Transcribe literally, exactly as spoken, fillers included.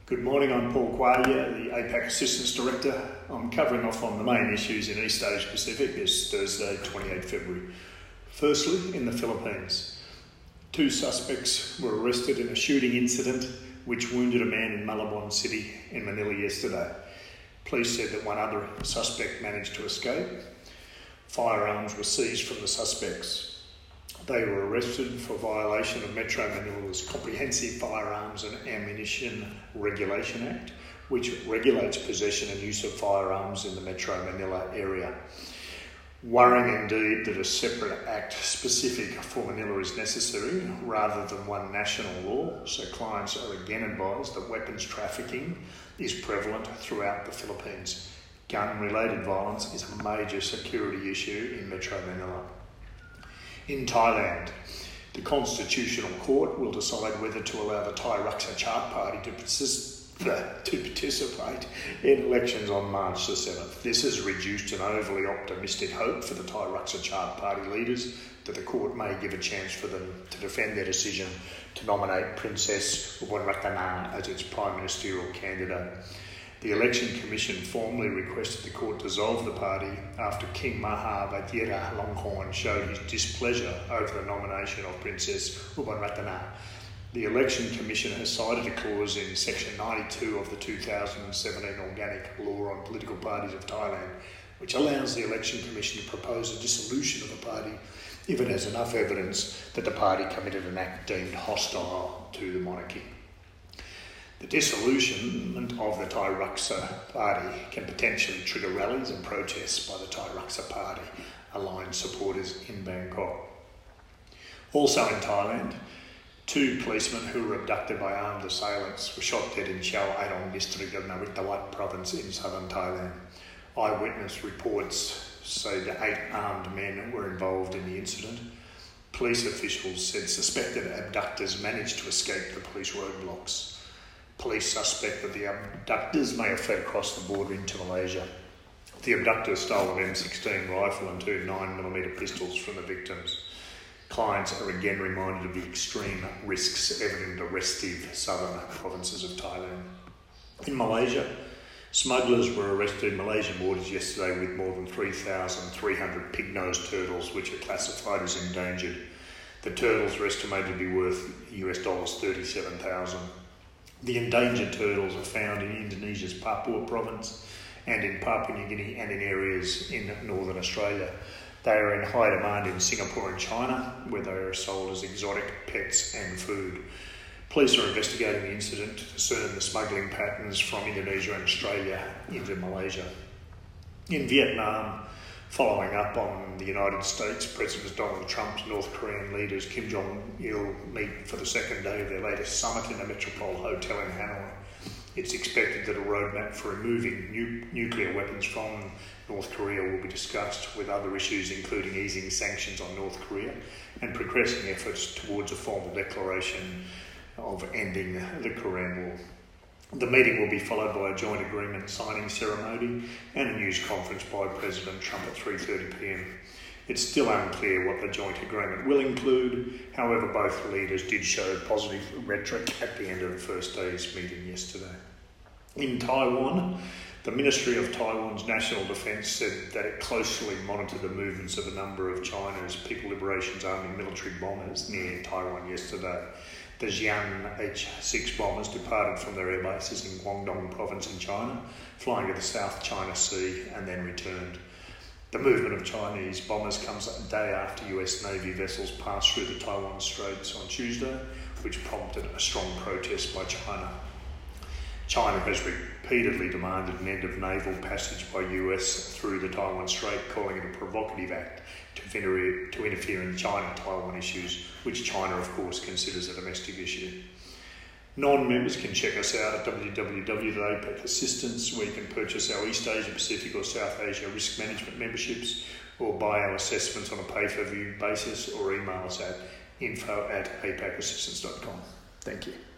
Good morning, I'm Paul Quaglia, the APAC Assistance Director. I'm covering off on the main issues in East Asia Pacific this Thursday, twenty-eighth February. Firstly, in the Philippines, two suspects were arrested in a shooting incident which wounded a man in Malabon City in Manila yesterday. Police said that one other suspect managed to escape. Firearms were seized from the suspects. They were arrested for violation of Metro Manila's Comprehensive Firearms and Ammunition Regulation Act, which regulates possession and use of firearms in the Metro Manila area. Worrying indeed that a separate act specific for Manila is necessary rather than one national law, so clients are again advised that weapons trafficking is prevalent throughout the Philippines. Gun-related violence is a major security issue in Metro Manila. In Thailand, the Constitutional Court will decide whether to allow the Thai Raksa Chart Party to, persist, to participate in elections on March the seventh. This has reduced an overly optimistic hope for the Thai Raksa Chart Party leaders that the court may give a chance for them to defend their decision to nominate Princess Ubanratana as its prime ministerial candidate. The Election Commission formally requested the court dissolve the party after King Maha Vajiralongkorn showed his displeasure over the nomination of Princess Ubanratana. The Election Commission has cited a clause in Section ninety-two of the two thousand seventeen Organic Law on Political Parties of Thailand, which allows the Election Commission to propose a dissolution of the party if it has enough evidence that the party committed an act deemed hostile to the monarchy. The dissolution of the Thai Raksa Party can potentially trigger rallies and protests by the Thai Raksa Party aligned supporters in Bangkok. Also in Thailand, two policemen who were abducted by armed assailants were shot dead in Chao Airong district of Naritawat province in southern Thailand. Eyewitness reports say that eight armed men were involved in the incident. Police officials said suspected abductors managed to escape the police roadblocks. Police suspect that the abductors may have fled across the border into Malaysia. The abductors stole an M sixteen rifle and two nine millimeter pistols from the victims. Clients are again reminded of the extreme risks evident in the restive southern provinces of Thailand. In Malaysia, smugglers were arrested in Malaysian borders yesterday with more than three thousand three hundred pig-nosed turtles which are classified as endangered. The turtles are estimated to be worth U S dollars thirty-seven thousand. The endangered turtles are found in Indonesia's Papua province and in Papua New Guinea and in areas in northern Australia. They are in high demand in Singapore and China, where they are sold as exotic pets and food. Police are investigating the incident to discern the smuggling patterns from Indonesia and Australia into Malaysia. In Vietnam, following up on the United States, President Donald Trump's North Korean leaders Kim Jong-il meet for the second day of their latest summit in the Metropole Hotel in Hanoi. It's expected that a roadmap for removing nu- nuclear weapons from North Korea will be discussed, with other issues including easing sanctions on North Korea and progressing efforts towards a formal declaration of ending the Korean War. The meeting will be followed by a joint agreement signing ceremony and a news conference by President Trump at three thirty p m. It's still unclear what the joint agreement will include. However, both leaders did show positive rhetoric at the end of the first day's meeting yesterday. In Taiwan, the Ministry of Taiwan's National Defence said that it closely monitored the movements of a number of China's People Liberation Army military bombers near Taiwan yesterday. The Xi'an H six bombers departed from their air bases in Guangdong province in China, flying to the South China Sea and then returned. The movement of Chinese bombers comes a day after U S Navy vessels passed through the Taiwan Straits on Tuesday, which prompted a strong protest by China. China has repeatedly demanded an end of naval passage by U S through the Taiwan Strait, calling it a provocative act to interfere, to interfere in China-Taiwan issues, which China, of course, considers a domestic issue. Non-members can check us out at w w w dot APAC Assistance, where you can purchase our East Asia Pacific or South Asia risk management memberships, or buy our assessments on a pay-per-view basis, or email us at info at apac assistance dot com. Thank you.